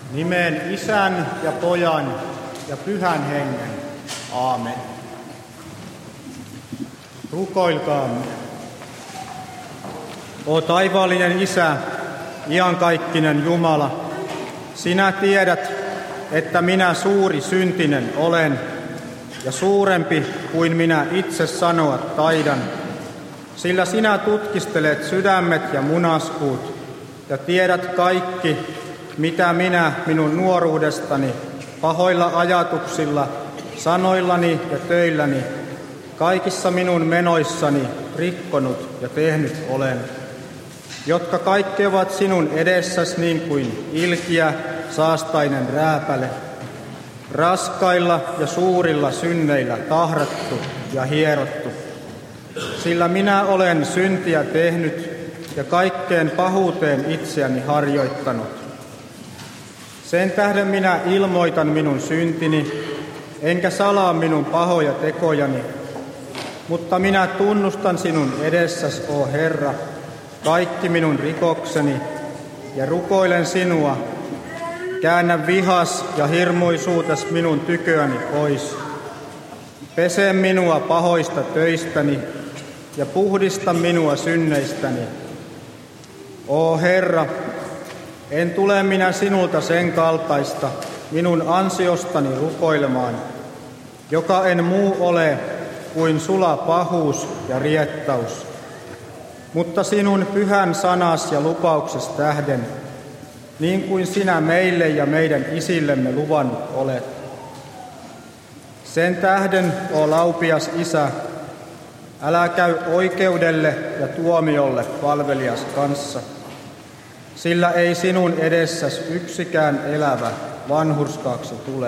Nimeen Isän ja Pojan ja Pyhän Hengen. Aamen. Rukoilkaamme. O taivaallinen Isä, iankaikkinen Jumala, sinä tiedät, että minä suuri syntinen olen ja suurempi kuin minä itse sanoa taidan, sillä sinä tutkistelet sydämet ja munaskuut ja tiedät kaikki, mitä minä minun nuoruudestani pahoilla ajatuksilla, sanoillani ja töilläni, kaikissa minun menoissani rikkonut ja tehnyt olen, jotka kaikki ovat sinun edessäsi niin kuin ilkiä saastainen rääpäle, raskailla ja suurilla synneillä tahrattu ja hierottu. Sillä minä olen syntiä tehnyt ja kaikkeen pahuuteen itseäni harjoittanut. Sen tähden minä ilmoitan minun syntini, enkä salaa minun pahoja tekojani, mutta minä tunnustan sinun edessäsi, o Herra, kaikki minun rikokseni ja rukoilen sinua, käännä vihas ja hirmuisuutes minun tyköäni pois. Pese minua pahoista töistäni ja puhdista minua synneistäni. O Herra, en tule minä sinulta sen kaltaista minun ansiostani rukoilemaan, joka en muu ole kuin sula pahuus ja riettaus, mutta sinun pyhän sanas ja lupauksesi tähden, niin kuin sinä meille ja meidän isillemme luvannut olet. Sen tähden, o laupias Isä, älä käy oikeudelle ja tuomiolle palvelias kanssa, sillä ei sinun edessäsi yksikään elävä vanhurskaaksi tule.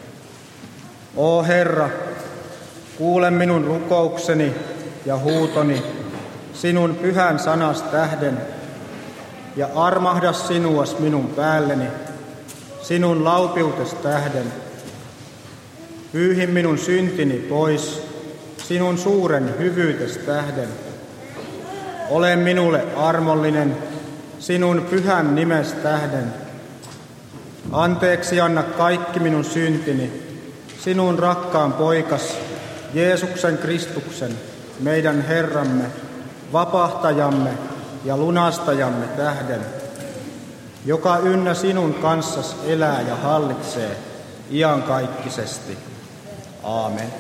O Herra, kuule minun rukoukseni ja huutoni sinun pyhän sanas tähden, ja armahda sinuas minun päälleni, sinun laupiutes tähden. Pyyhi minun syntini pois, sinun suuren hyvyytes tähden. Ole minulle armollinen, sinun pyhän nimes tähden. Anteeksi anna kaikki minun syntini, sinun rakkaan poikas, Jeesuksen Kristuksen, meidän Herramme, vapahtajamme ja lunastajamme tähden, joka ynnä sinun kanssasi elää ja hallitsee iankaikkisesti. Aamen.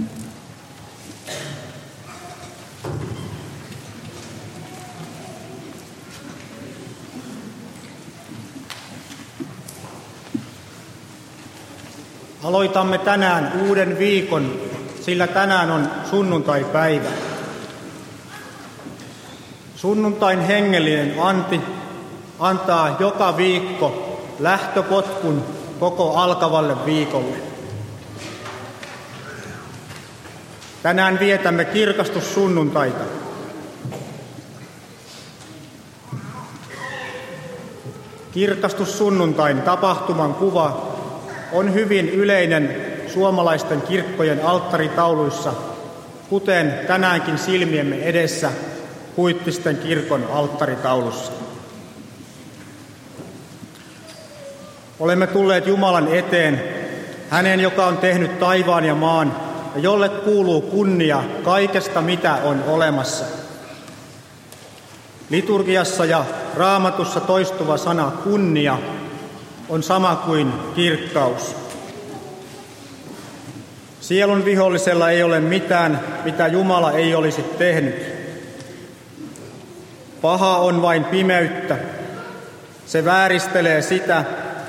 Aloitamme tänään uuden viikon, sillä tänään on sunnuntaipäivä. Sunnuntain hengellinen anti antaa joka viikko lähtöpotkun koko alkavalle viikolle. Tänään vietämme kirkastussunnuntaita. Kirkastussunnuntain tapahtuman kuva on hyvin yleinen suomalaisten kirkkojen alttaritauluissa, kuten tänäänkin silmiemme edessä Huittisten kirkon alttaritaulussa. Olemme tulleet Jumalan eteen, hänen, joka on tehnyt taivaan ja maan, ja jolle kuuluu kunnia kaikesta, mitä on olemassa. Liturgiassa ja Raamatussa toistuva sana kunnia on sama kuin kirkkaus. Sielun vihollisella ei ole mitään, mitä Jumala ei olisi tehnyt. Paha on vain pimeyttä. Se vääristelee sitä,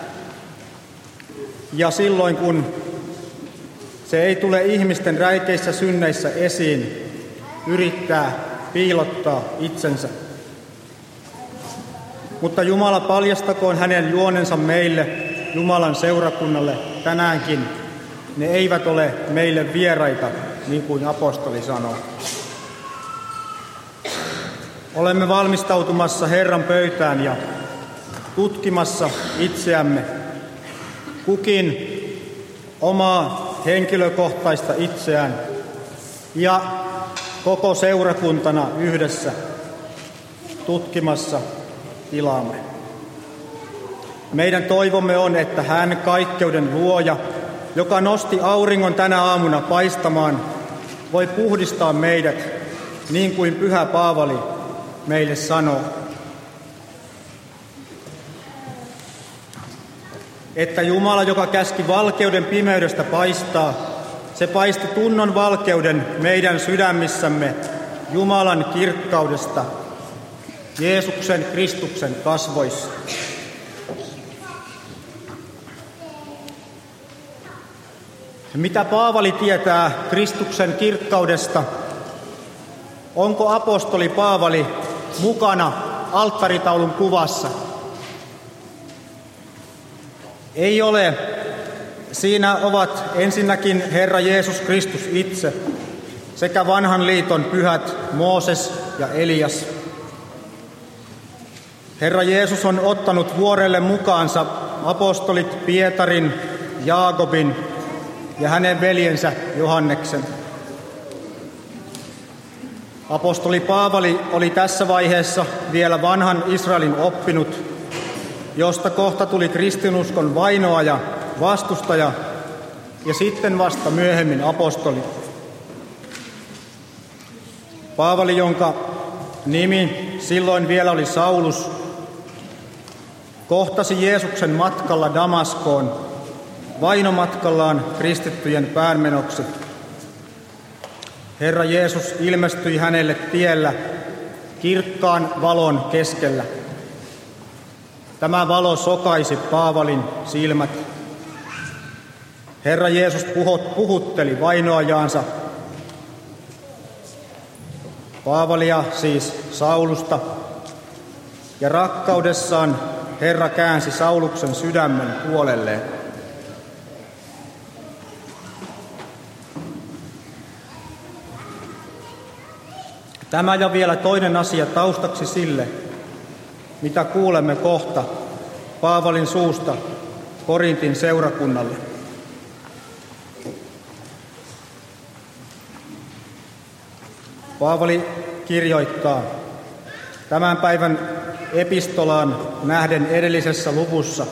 ja silloin kun se ei tule ihmisten räikeissä synneissä esiin, yrittää piilottaa itsensä. Mutta Jumala paljastakoon hänen juonensa meille, Jumalan seurakunnalle tänäänkin. Ne eivät ole meille vieraita, niin kuin apostoli sanoo. Olemme valmistautumassa Herran pöytään ja tutkimassa itseämme, kukin omaa henkilökohtaista itseään ja koko seurakuntana yhdessä tutkimassa tilaamme. Meidän toivomme on, että hän, kaikkeuden luoja, joka nosti auringon tänä aamuna paistamaan, voi puhdistaa meidät, niin kuin Pyhä Paavali meille sanoo. Että Jumala, joka käski valkeuden pimeydestä paistaa, se paisti tunnon valkeuden meidän sydämissämme Jumalan kirkkaudesta, Jeesuksen Kristuksen kasvoissa. Mitä Paavali tietää Kristuksen kirkkaudesta? Onko apostoli Paavali mukana alttaritaulun kuvassa? Ei ole. Siinä ovat ensinnäkin Herra Jeesus Kristus itse sekä vanhan liiton pyhät Mooses ja Elias. Herra Jeesus on ottanut vuorelle mukaansa apostolit Pietarin, Jaakobin ja hänen veljensä Johanneksen. Apostoli Paavali oli tässä vaiheessa vielä vanhan Israelin oppinut, josta kohta tuli kristinuskon vainoaja, vastustaja ja sitten vasta myöhemmin apostoli. Paavali, jonka nimi silloin vielä oli Saulus, kohtasi Jeesuksen matkalla Damaskoon, vainomatkallaan kristittyjen päänmenoksi. Herra Jeesus ilmestyi hänelle tiellä kirkkaan valon keskellä. Tämä valo sokaisi Paavalin silmät. Herra Jeesus puhutteli vainoajaansa, Paavalia siis Saulusta, ja rakkaudessaan Herra käänsi Sauluksen sydämen puolelleen. Tämä ja vielä toinen asia taustaksi sille, mitä kuulemme kohta Paavalin suusta Korintin seurakunnalle. Paavali kirjoittaa tämän päivän epistolaan nähden edellisessä luvussa.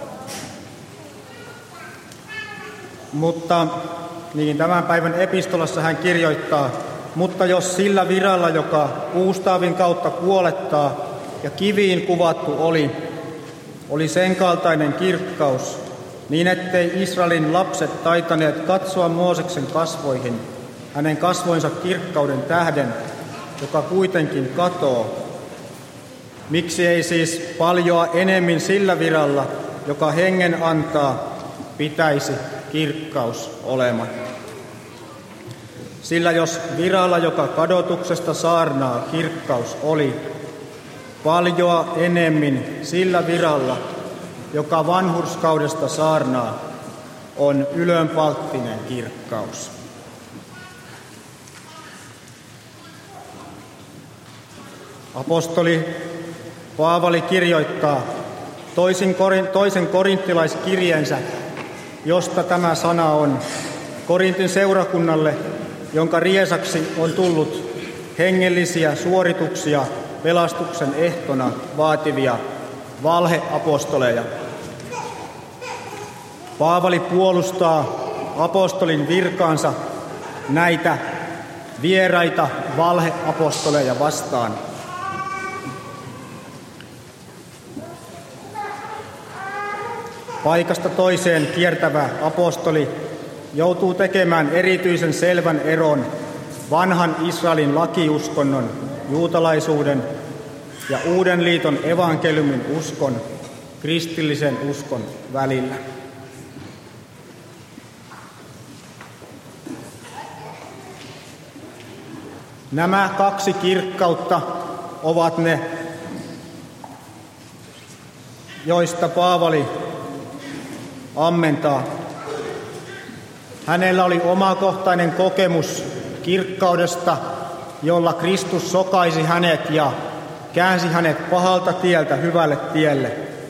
Tämän päivän epistolassa hän kirjoittaa, mutta jos sillä viralla, joka puustaavin kautta kuolettaa ja kiviin kuvattu oli sen kaltainen kirkkaus, niin ettei Israelin lapset taitaneet katsoa Mooseksen kasvoihin, hänen kasvoinsa kirkkauden tähden, joka kuitenkin katoo. Miksi ei siis paljoa enemmän sillä viralla, joka hengen antaa, pitäisi kirkkaus olemaan? Sillä jos viralla, joka kadotuksesta saarnaa, kirkkaus oli, paljoa enemmän sillä viralla, joka vanhurskaudesta saarnaa, on ylönpalttinen kirkkaus. Apostoli Paavali kirjoittaa toisen korinttilaiskirjeensä, josta tämä sana on, Korintin seurakunnalle, jonka riesaksi on tullut hengellisiä suorituksia pelastuksen ehtona vaativia valheapostoleja. Paavali puolustaa apostolin virkaansa näitä vieraita valheapostoleja vastaan. Paikasta toiseen kiertävä apostoli joutuu tekemään erityisen selvän eron vanhan Israelin lakiuskonnon, juutalaisuuden ja uuden liiton evankeliumin uskon, kristillisen uskon välillä. Nämä kaksi kirkkautta ovat ne, joista Paavali ammentaa. Hänellä oli omakohtainen kokemus kirkkaudesta, jolla Kristus sokaisi hänet ja käänsi hänet pahalta tieltä hyvälle tielle.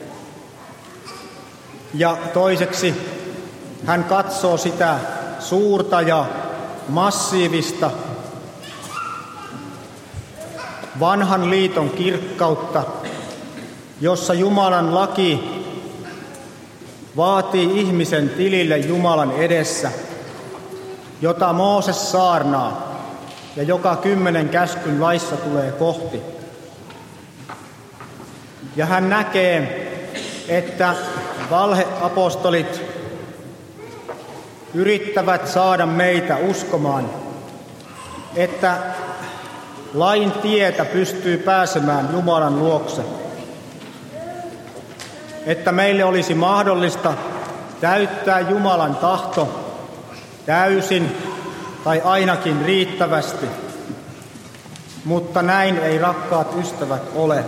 Ja toiseksi hän katsoo sitä suurta ja massiivista vanhan liiton kirkkautta, jossa Jumalan laki vaatii ihmisen tilille Jumalan edessä, jota Mooses saarnaa ja joka 10 käskyn laissa tulee kohti. Ja hän näkee, että valheapostolit yrittävät saada meitä uskomaan, että lain tietä pystyy pääsemään Jumalan luokse. Että meille olisi mahdollista täyttää Jumalan tahto täysin tai ainakin riittävästi. Mutta näin ei, rakkaat ystävät, ole.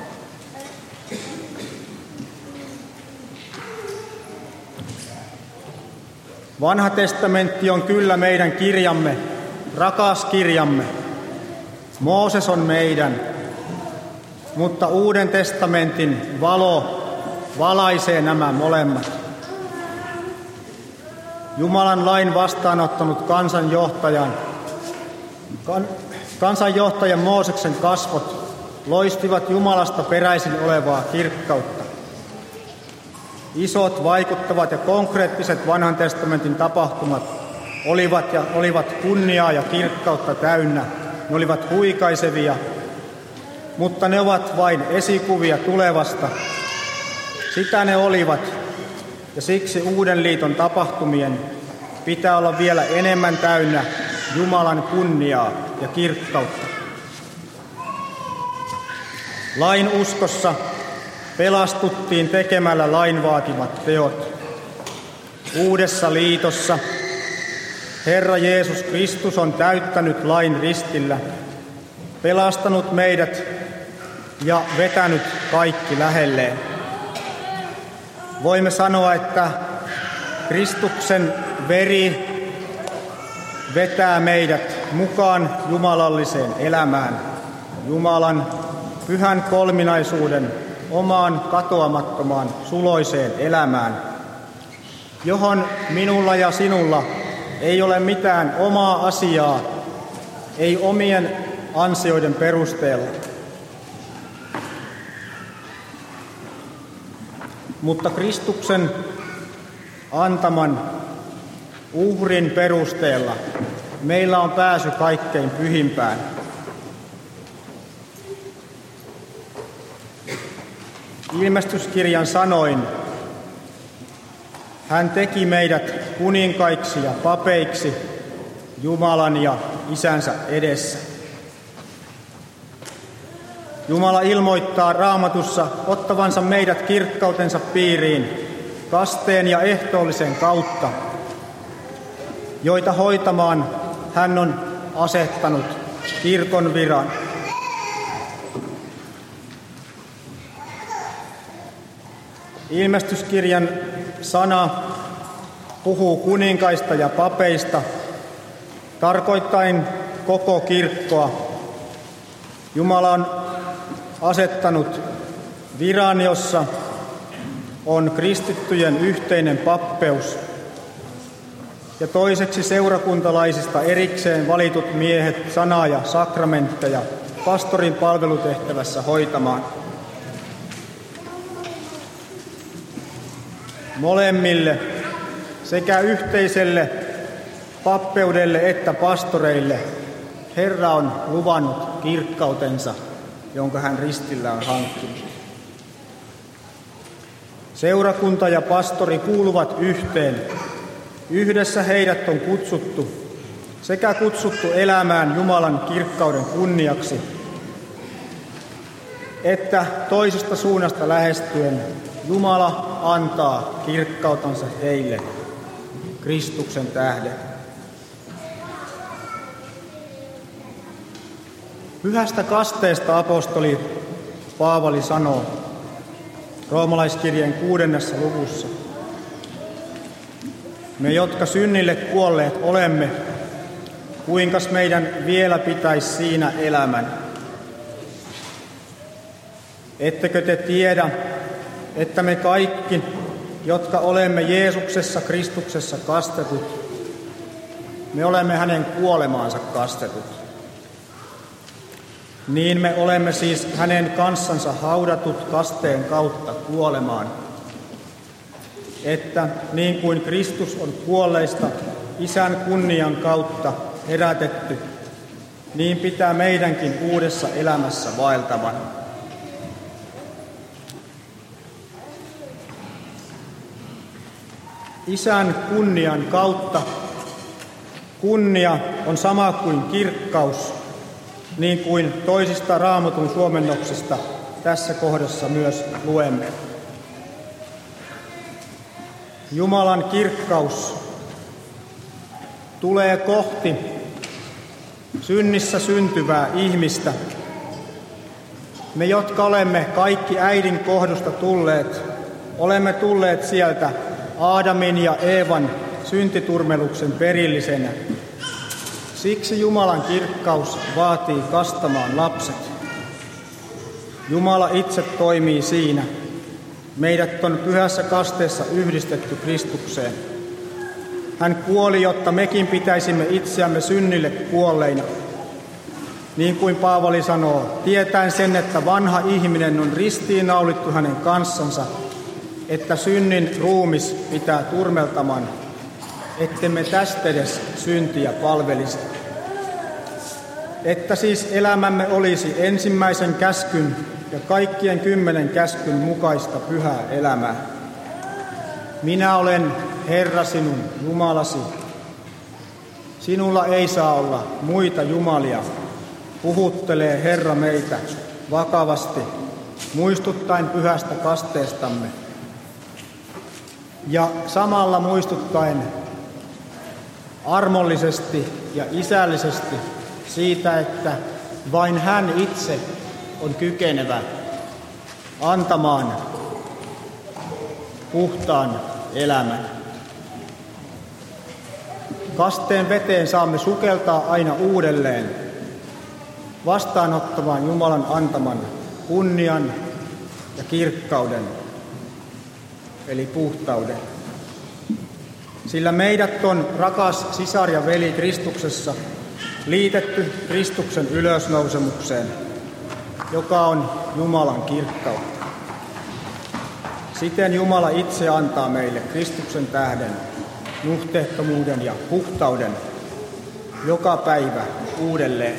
Vanha testamentti on kyllä meidän kirjamme, rakas kirjamme. Mooses on meidän, mutta Uuden testamentin valo valaisee nämä molemmat. Jumalan lain vastaanottanut kansanjohtajan Mooseksen kasvot loistivat Jumalasta peräisin olevaa kirkkautta. Isot, vaikuttavat ja konkreettiset vanhan testamentin tapahtumat olivat kunniaa ja kirkkautta täynnä. Ne olivat huikaisevia, mutta ne ovat vain esikuvia tulevasta. Sitä ne olivat, ja siksi Uuden liiton tapahtumien pitää olla vielä enemmän täynnä Jumalan kunniaa ja kirkkautta. Lain uskossa pelastuttiin tekemällä lain vaatimat teot. Uudessa liitossa Herra Jeesus Kristus on täyttänyt lain ristillä, pelastanut meidät ja vetänyt kaikki lähelleen. Voimme sanoa, että Kristuksen veri vetää meidät mukaan jumalalliseen elämään, Jumalan pyhän kolminaisuuden omaan katoamattomaan suloiseen elämään, johon minulla ja sinulla ei ole mitään omaa asiaa, ei omien ansioiden perusteella. Mutta Kristuksen antaman uhrin perusteella meillä on pääsy kaikkein pyhimpään. Ilmestyskirjan sanoin, hän teki meidät kuninkaiksi ja papeiksi Jumalan ja Isänsä edessä. Jumala ilmoittaa Raamatussa ottavansa meidät kirkkautensa piiriin kasteen ja ehtoollisen kautta, joita hoitamaan hän on asettanut kirkon viran. Ilmestyskirjan sana puhuu kuninkaista ja papeista, tarkoittaen koko kirkkoa. Jumala on asettanut viran, jossa on kristittyjen yhteinen pappeus, ja toiseksi seurakuntalaisista erikseen valitut miehet sanaa ja sakramentteja pastorin palvelutehtävässä hoitamaan. Molemmille, sekä yhteiselle pappeudelle että pastoreille, Herra on luvannut kirkkautensa, jonka hän ristillä on hankkinut. Seurakunta ja pastori kuuluvat yhteen. Yhdessä heidät on kutsuttu, sekä kutsuttu elämään Jumalan kirkkauden kunniaksi, että toisesta suunnasta lähestyen Jumala antaa kirkkautensa heille Kristuksen tähden. Pyhästä kasteesta apostoli Paavali sanoo Roomalaiskirjeen 6. luvussa: me, jotka synnille kuolleet olemme, kuinkas meidän vielä pitäisi siinä elämän? Ettekö te tiedä, että me kaikki, jotka olemme Jeesuksessa Kristuksessa kastetut, me olemme hänen kuolemaansa kastetut. Niin me olemme siis hänen kanssansa haudatut kasteen kautta kuolemaan. että niin kuin Kristus on kuolleista Isän kunnian kautta herätetty, niin pitää meidänkin uudessa elämässä vaeltavan. Isän kunnian kautta kunnia on sama kuin kirkkaus, niin kuin toisista Raamatun suomennoksista tässä kohdassa myös luemme. Jumalan kirkkaus tulee kohti synnissä syntyvää ihmistä. Me, jotka olemme kaikki äidin kohdusta tulleet, olemme tulleet sieltä Aadamin ja Eevan syntiturmeluksen perillisenä. Siksi Jumalan kirkkaus vaatii kastamaan lapset. Jumala itse toimii siinä. Meidät on pyhässä kasteessa yhdistetty Kristukseen. Hän kuoli, jotta mekin pitäisimme itseämme synnille kuolleina. Niin kuin Paavali sanoo, tietäen sen, että vanha ihminen on ristiinnaulittu hänen kanssansa, että synnin ruumis pitää turmeltaman, ettemme tästä edes syntiä palvelisi. Että siis elämämme olisi ensimmäisen käskyn ja kaikkien 10 käskyn mukaista pyhää elämää. Minä olen Herra sinun Jumalasi. Sinulla ei saa olla muita jumalia, puhuttelee Herra meitä vakavasti, muistuttaen pyhästä kasteestamme. Ja samalla muistuttaen armollisesti ja isällisesti siitä, että vain hän itse on kykenevä antamaan puhtaan elämän. Kasteen veteen saamme sukeltaa aina uudelleen vastaanottamaan Jumalan antaman kunnian ja kirkkauden, eli puhtauden. Sillä meidät on, rakas sisar ja veli Kristuksessa, liitetty Kristuksen ylösnousemukseen, joka on Jumalan kirkkautta. Siten Jumala itse antaa meille Kristuksen tähden nuhteettomuuden ja puhtauden joka päivä uudelleen.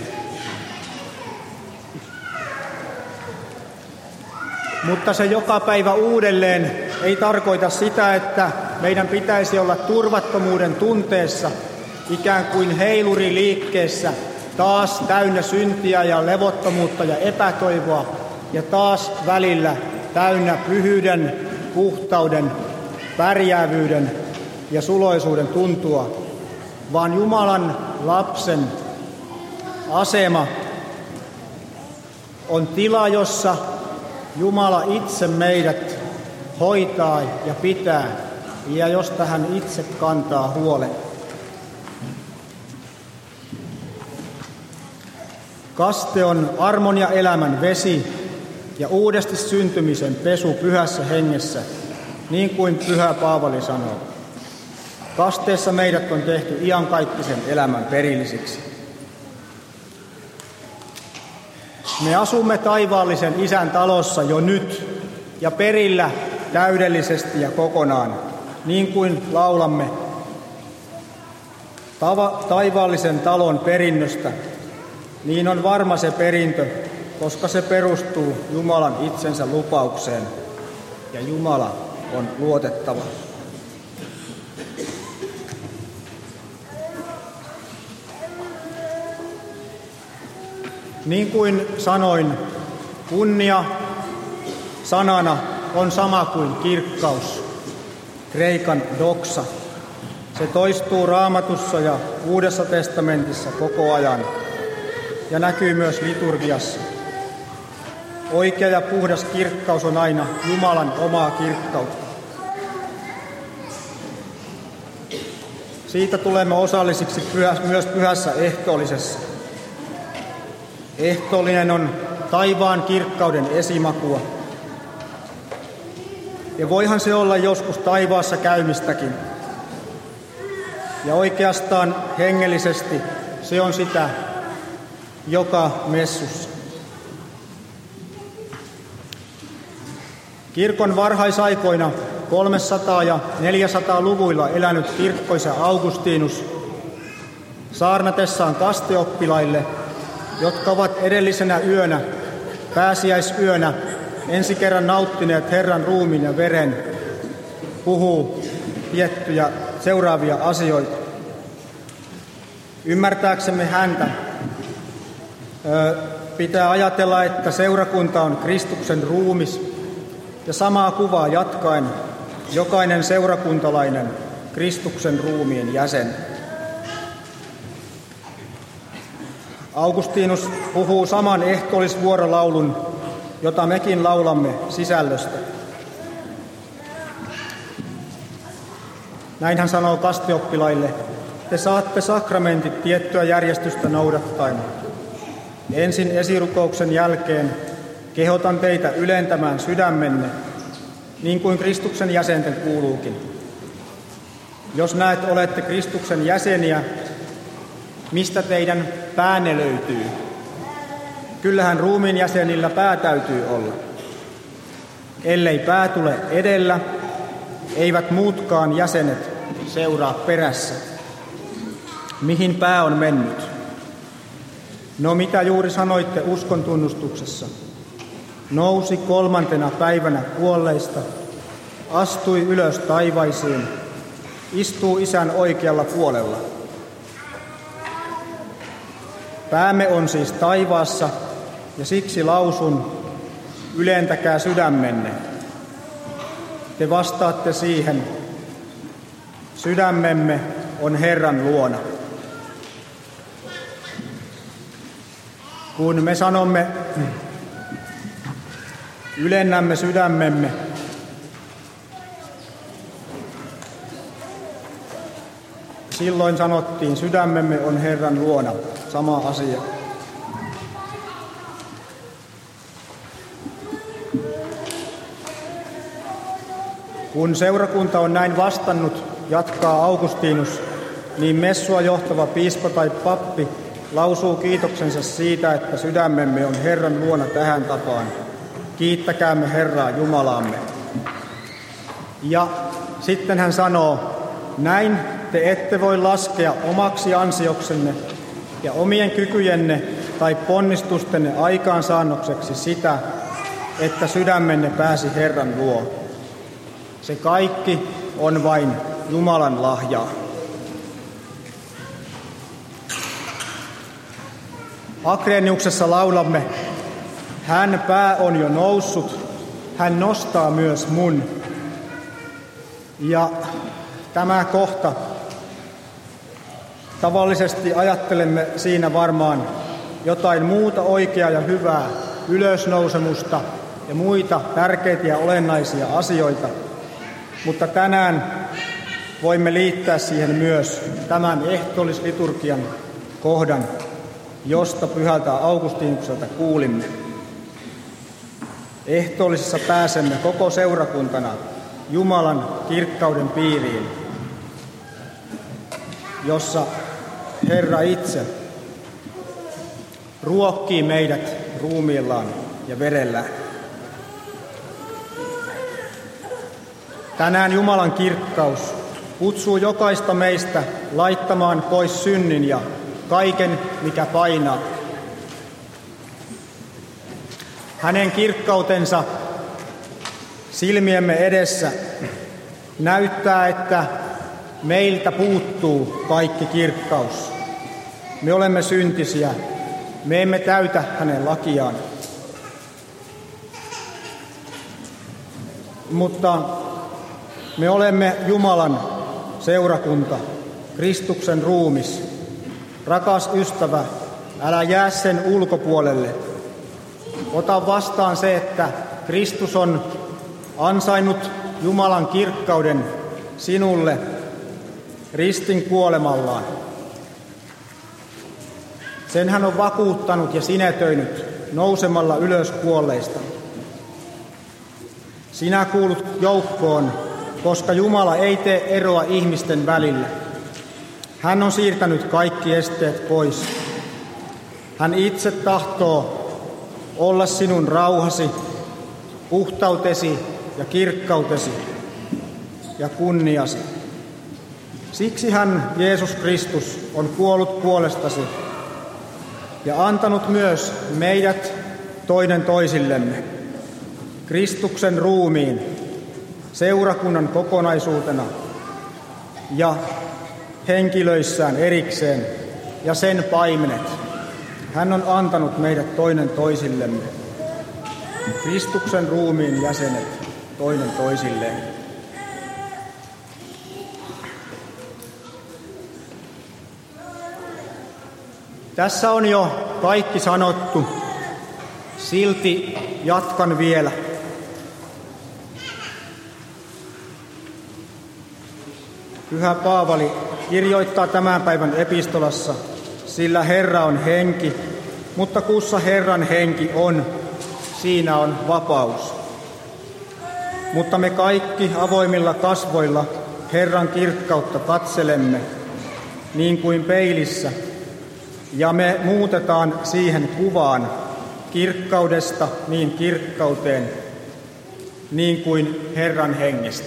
Mutta se joka päivä uudelleen ei tarkoita sitä, että meidän pitäisi olla turvattomuuden tunteessa, ikään kuin heiluriliikkeessä, taas täynnä syntiä ja levottomuutta ja epätoivoa, ja taas välillä täynnä pyhyyden, puhtauden, pärjäävyyden ja suloisuuden tuntua, vaan Jumalan lapsen asema on tila, jossa Jumala itse meidät hoitaa ja pitää, ja josta hän itse kantaa huolen. Kaste on armon ja elämän vesi ja uudesti syntymisen pesu pyhässä hengessä, niin kuin pyhä Paavali sanoo. Kasteessa meidät on tehty iankaikkisen elämän perillisiksi. Me asumme taivaallisen Isän talossa jo nyt ja perillä täydellisesti ja kokonaan, niin kuin laulamme taivaallisen talon perinnöstä. Niin on varma se perintö, koska se perustuu Jumalan itsensä lupaukseen, ja Jumala on luotettava. Niin kuin sanoin, kunnia sanana on sama kuin kirkkaus, kreikan doxa. Se toistuu Raamatussa ja Uudessa testamentissa koko ajan ja näkyy myös liturgiassa. Oikea ja puhdas kirkkaus on aina Jumalan omaa kirkkautta. Siitä tulemme osallisiksi myös pyhässä ehtoollisessa. Ehtoollinen on taivaan kirkkauden esimakua. Ja voihan se olla joskus taivaassa käymistäkin. Ja oikeastaan hengellisesti se on sitä joka messussa. Kirkon varhaisaikoina 300- ja 400-luvuilla elänyt kirkkoisä Augustinus saarnatessaan kasteoppilaille, jotka ovat edellisenä yönä, pääsiäisyönä, ensi kerran nauttineet Herran ruumiin ja veren, puhuu tiettyjä seuraavia asioita. Ymmärtääksemme häntä pitää ajatella, että seurakunta on Kristuksen ruumis, ja samaa kuvaa jatkaen jokainen seurakuntalainen Kristuksen ruumiin jäsen. Augustinus puhuu saman ehtoollisvuorolaulun, jota mekin laulamme, sisällöstä. Näin hän sanoo kasteoppilaille: te saatte sakramentit tiettyä järjestystä noudattaen. Ensin esirukouksen jälkeen kehotan teitä ylentämään sydämenne, niin kuin Kristuksen jäsenten kuuluukin. Jos näet olette Kristuksen jäseniä, mistä teidän päänne löytyy? Kyllähän ruumiin jäsenillä pää täytyy olla. Ellei pää tule edellä, eivät muutkaan jäsenet seuraa perässä. Mihin pää on mennyt? No mitä juuri sanoitte uskon tunnustuksessa? Nousi 3. päivänä kuolleista, astui ylös taivaisiin, istuu Isän oikealla puolella. Päämme on siis taivaassa, ja siksi lausun, ylentäkää sydämenne. Te vastaatte siihen, sydämemme on Herran luona. Kun me sanomme, ylennämme sydämemme, silloin sanottiin, sydämemme on Herran luona. Sama asia. Kun seurakunta on näin vastannut, jatkaa Augustinus, niin messua johtava piispa tai pappi lausuu kiitoksensa siitä, että sydämemme on Herran luona tähän tapaan. Kiittäkäämme Herraa Jumalaamme. Ja sitten hän sanoo, näin te ette voi laskea omaksi ansioksenne ja omien kykyjenne tai ponnistustenne aikaansaannokseksi sitä, että sydämenne pääsi Herran luo. Se kaikki on vain Jumalan lahjaa. Akreniuksessa laulamme, hän pää on jo noussut, hän nostaa myös mun. Ja tämä kohta, tavallisesti ajattelemme siinä varmaan jotain muuta oikeaa ja hyvää, ylösnousemusta ja muita tärkeitä ja olennaisia asioita. Mutta tänään voimme liittää siihen myös tämän ehtoollisliturgian kohdan, josta pyhältä Augustinukselta kuulimme. Ehtoollisessa pääsemme koko seurakuntana Jumalan kirkkauden piiriin, jossa Herra itse ruokkii meidät ruumiillaan ja verellään. Tänään Jumalan kirkkaus kutsuu jokaista meistä laittamaan pois synnin ja kaiken, mikä painaa. Hänen kirkkautensa silmiemme edessä näyttää, että meiltä puuttuu kaikki kirkkaus. Me olemme syntisiä, me emme täytä hänen lakiaan. Mutta me olemme Jumalan seurakunta, Kristuksen ruumis. Rakas ystävä, älä jää sen ulkopuolelle. Ota vastaan se, että Kristus on ansainnut Jumalan kirkkauden sinulle ristin kuolemallaan. Sen hän on vakuuttanut ja sinetöinyt nousemalla ylös kuolleista. Sinä kuulut joukkoon, koska Jumala ei tee eroa ihmisten välillä. Hän on siirtänyt kaikki esteet pois. Hän itse tahtoo olla sinun rauhasi, puhtautesi ja kirkkautesi. ja kunniasi. Siksi hän, Jeesus Kristus, on kuollut puolestasi ja antanut myös meidät toinen toisillemme, Kristuksen ruumiin, seurakunnan kokonaisuutena ja henkilöissään erikseen ja sen paimenet. Hän on antanut meidät toinen toisillemme, Kristuksen ruumiin jäsenet toinen toisilleen. Tässä on jo kaikki sanottu, silti jatkan vielä. Pyhä Paavali kirjoittaa tämän päivän epistolassa, sillä Herra on henki, mutta kussa Herran henki on, siinä on vapaus. Mutta me kaikki avoimilla kasvoilla Herran kirkkautta katselemme, niin kuin peilissä, ja me muutetaan siihen kuvaan kirkkaudesta niin kirkkauteen, niin kuin Herran hengestä.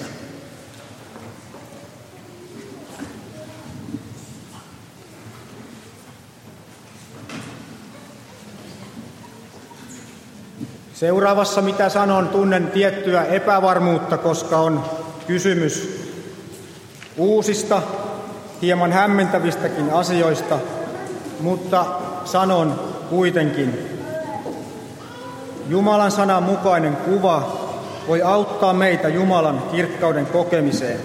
Seuraavassa, mitä sanon, tunnen tiettyä epävarmuutta, koska on kysymys uusista, hieman hämmentävistäkin asioista, mutta sanon kuitenkin. Jumalan sanan mukainen kuva voi auttaa meitä Jumalan kirkkauden kokemiseen.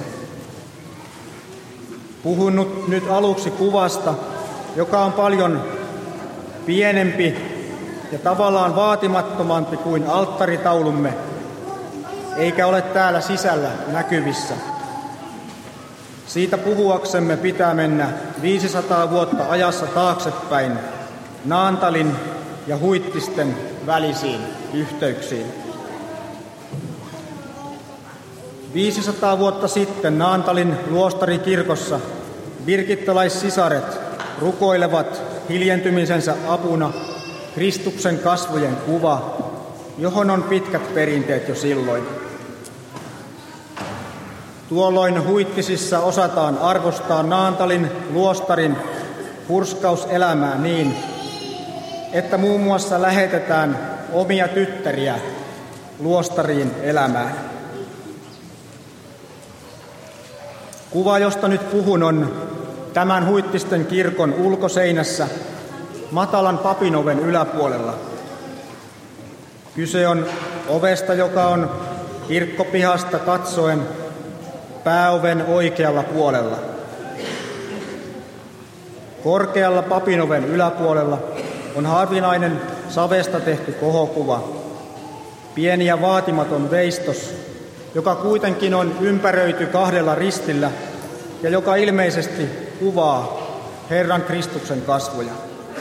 Puhun nyt aluksi kuvasta, joka on paljon pienempi ja tavallaan vaatimattomampi kuin alttaritaulumme, eikä ole täällä sisällä näkyvissä. Siitä puhuaksemme pitää mennä 500 vuotta ajassa taaksepäin Naantalin ja Huittisten välisiin yhteyksiin. 500 vuotta sitten Naantalin luostarikirkossa birgittalaisisaret rukoilevat hiljentymisensä apuna Kristuksen kasvojen kuva, johon on pitkät perinteet jo silloin. Tuolloin Huittisissa osataan arvostaa Naantalin luostarin hurskauselämää niin, että muun muassa lähetetään omia tyttäriä luostariin elämään. Kuva, josta nyt puhun, on tämän Huittisten kirkon ulkoseinässä matalan papinoven yläpuolella. Kyse on ovesta, joka on kirkkopihasta katsoen pääoven oikealla puolella. Korkealla papinoven yläpuolella on harvinainen savesta tehty kohokuva, pieni ja vaatimaton veistos, joka kuitenkin on ympäröity 2 ristillä ja joka ilmeisesti kuvaa Herran Kristuksen kasvoja.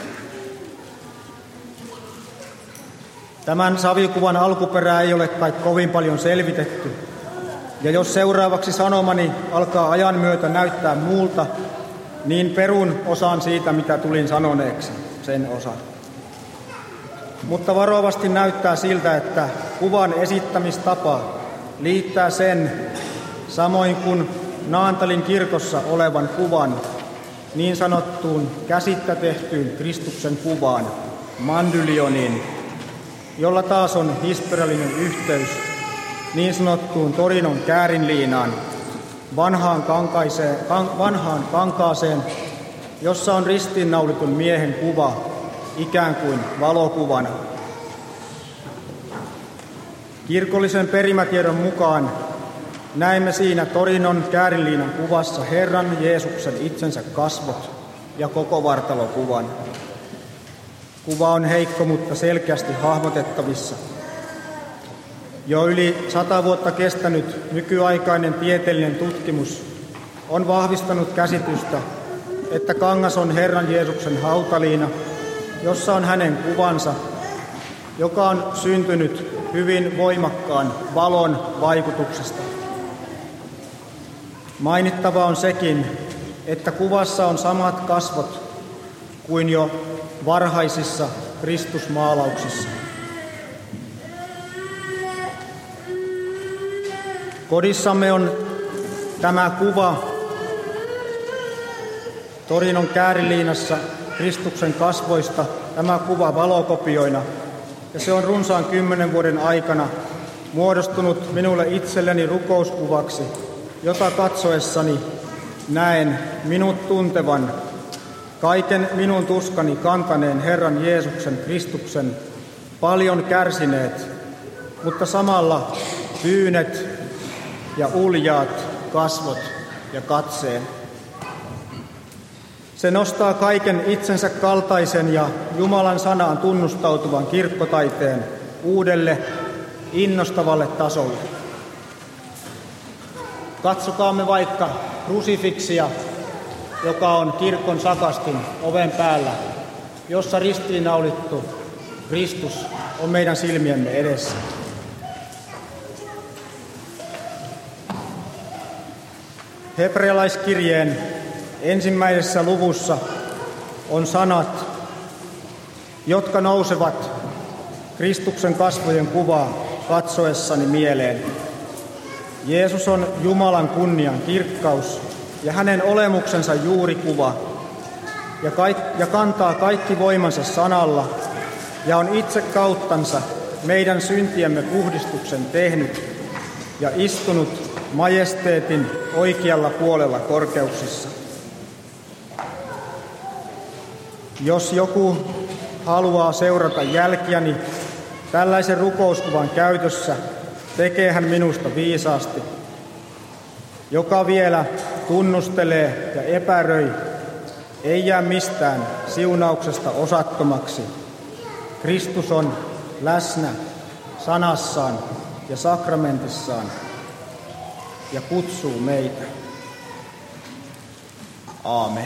Tämän savikuvan alkuperää ei ole kai kovin paljon selvitetty, ja jos seuraavaksi sanomani alkaa ajan myötä näyttää muulta, niin perun osan siitä, mitä tulin sanoneeksi, sen osan. Mutta varovasti näyttää siltä, että kuvan esittämistapa liittää sen, samoin kuin Naantalin kirkossa olevan kuvan, niin sanottuun käsittä tehtyyn Kristuksen kuvaan, mandylioniin, jolla taas on historiallinen yhteys niin sanottuun Torinon käärinliinaan, vanhaan kankaaseen, jossa on ristiinnaulitun miehen kuva ikään kuin valokuvana. Kirkollisen perimätiedon mukaan näemme siinä Torinon käärinliinan kuvassa Herran Jeesuksen itsensä kasvot ja koko vartalokuvan. Kuva on heikko, mutta selkeästi hahmotettavissa. Jo yli 100 vuotta kestänyt nykyaikainen tieteellinen tutkimus on vahvistanut käsitystä, että kangas on Herran Jeesuksen hautaliina, jossa on hänen kuvansa, joka on syntynyt hyvin voimakkaan valon vaikutuksesta. Mainittavaa on sekin, että kuvassa on samat kasvot kuin jo varhaisissa Kristusmaalauksissa. Kodissamme on Tämä kuva Torinon Kääriliinassa Kristuksen kasvoista, tämä kuva valokopioina, ja se on runsaan 10 vuoden aikana muodostunut minulle itselleni rukouskuvaksi, jota katsoessani näen minut tuntevan kaiken minun tuskani kantaneen Herran Jeesuksen Kristuksen paljon kärsineet, mutta samalla tyynet ja uljaat kasvot ja katseen. Se nostaa kaiken itsensä kaltaisen ja Jumalan sanaan tunnustautuvan kirkkotaiteen uudelle, innostavalle tasolle. Katsokaamme vaikka krusifiksia, joka on kirkon sakastin oven päällä, jossa ristiinnaulittu Kristus on meidän silmiemme edessä. Hebrealaiskirjeen 1. luvussa on sanat, jotka nousevat Kristuksen kasvojen kuvaa katsoessani mieleen. Jeesus on Jumalan kunnian kirkkaus ja hänen olemuksensa juurikuva ja kantaa kaikki voimansa sanalla ja on itse kauttansa meidän syntiemme puhdistuksen tehnyt ja istunut majesteetin oikealla puolella korkeuksissa. Jos joku haluaa seurata jälkiäni tällaisen rukouskuvan käytössä, tekee hän minusta viisaasti. Joka vielä tunnustelee ja epäröi, ei jää mistään siunauksesta osattomaksi. Kristus on läsnä sanassaan ja sakramentissaan ja kutsuu meitä. Aamen.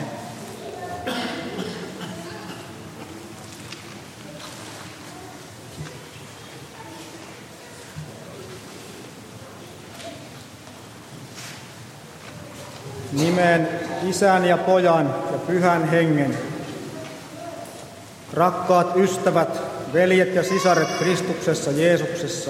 Nimeen Isän ja Pojan ja Pyhän Hengen. Rakkaat ystävät, veljet ja sisaret Kristuksessa Jeesuksessa,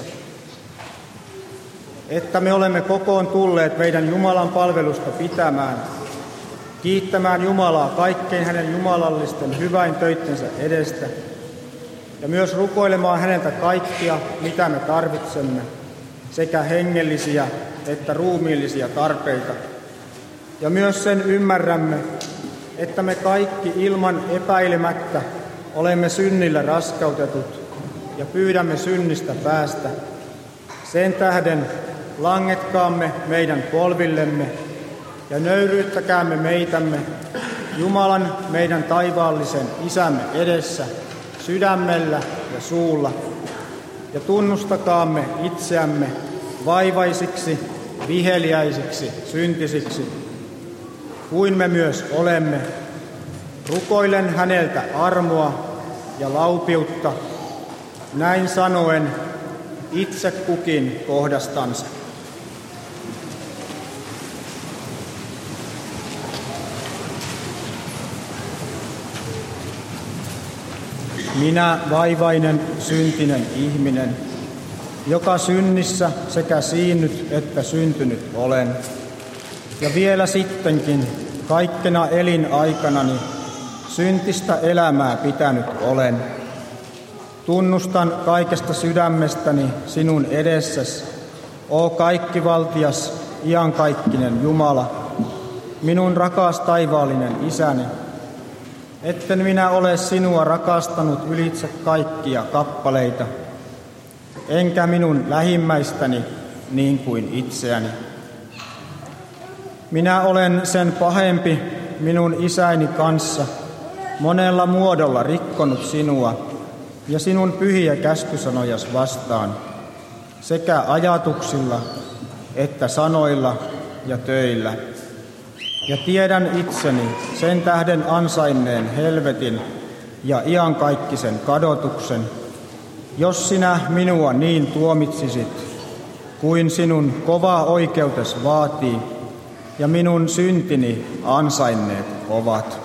että me olemme kokoon tulleet meidän Jumalan palvelusta pitämään, kiittämään Jumalaa kaikkein hänen jumalallisten hyväintöittensä edestä ja myös rukoilemaan häneltä kaikkia, mitä me tarvitsemme, sekä hengellisiä että ruumiillisia tarpeita. Ja myös sen ymmärrämme, että me kaikki ilman epäilemättä olemme synnillä raskautetut ja pyydämme synnistä päästä. Sen tähden langetkaamme meidän polvillemme ja nöyryyttäkäämme meitämme Jumalan meidän taivaallisen Isämme edessä sydämellä ja suulla ja tunnustakaamme itseämme vaivaisiksi, viheliäisiksi, syntisiksi, kuin me myös olemme. Rukoilen häneltä armoa ja laupiutta, näin sanoen itse kukin kohdastansa. Minä vaivainen syntinen ihminen, joka synnissä sekä siinnyt että syntynyt olen, ja vielä sittenkin kaikkena elinaikanani syntistä elämää pitänyt olen. Tunnustan kaikesta sydämestäni sinun edessäsi, o kaikkivaltias, iankaikkinen Jumala, minun rakas taivaallinen Isäni, etten minä ole sinua rakastanut ylitse kaikkia kappaleita, enkä minun lähimmäistäni niin kuin itseäni. Minä olen sen pahempi minun isäni kanssa monella muodolla rikkonut sinua ja sinun pyhiä käskysanojas vastaan, sekä ajatuksilla että sanoilla ja töillä. Ja tiedän itseni sen tähden ansainneen helvetin ja iankaikkisen kadotuksen, jos sinä minua niin tuomitsisit, kuin sinun kova oikeutes vaatii, ja minun syntini ansainneet ovat.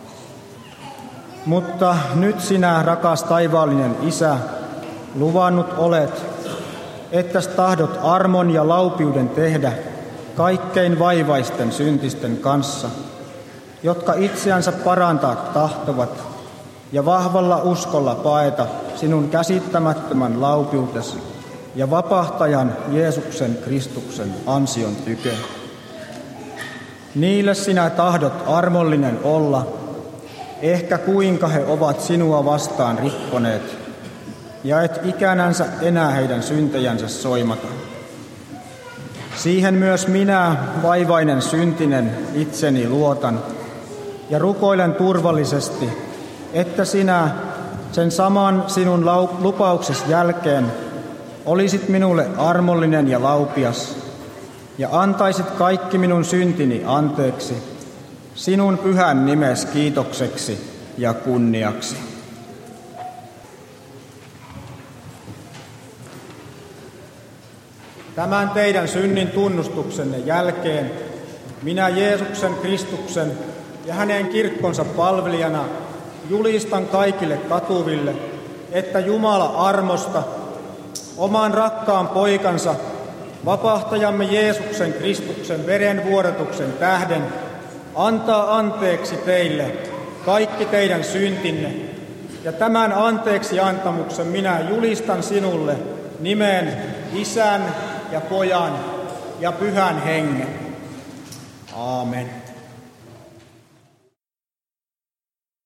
Mutta nyt sinä, rakas taivaallinen Isä, luvannut olet, että tahdot armon ja laupiuden tehdä kaikkein vaivaisten syntisten kanssa, jotka itseänsä parantaa tahtovat ja vahvalla uskolla paeta sinun käsittämättömän laupiutesi ja vapahtajan Jeesuksen Kristuksen ansion tykö. Niille sinä tahdot armollinen olla, ehkä kuinka he ovat sinua vastaan rikkoneet, ja et ikänänsä enää heidän syntejänsä soimata. Siihen myös minä, vaivainen syntinen, itseni luotan, ja rukoilen turvallisesti, että sinä sen saman sinun lupauksesi jälkeen olisit minulle armollinen ja laupias, ja antaisit kaikki minun syntini anteeksi, sinun pyhän nimes kiitokseksi ja kunniaksi. Tämän teidän synnin tunnustuksenne jälkeen minä Jeesuksen Kristuksen ja hänen kirkkonsa palvelijana julistan kaikille katuville, että Jumala armosta oman rakkaan poikansa, vapahtajamme Jeesuksen Kristuksen verenvuodatuksen tähden antaa anteeksi teille kaikki teidän syntinne, ja tämän anteeksi antamuksen minä julistan sinulle nimeen Isän ja Pojan ja Pyhän Hengen. Aamen.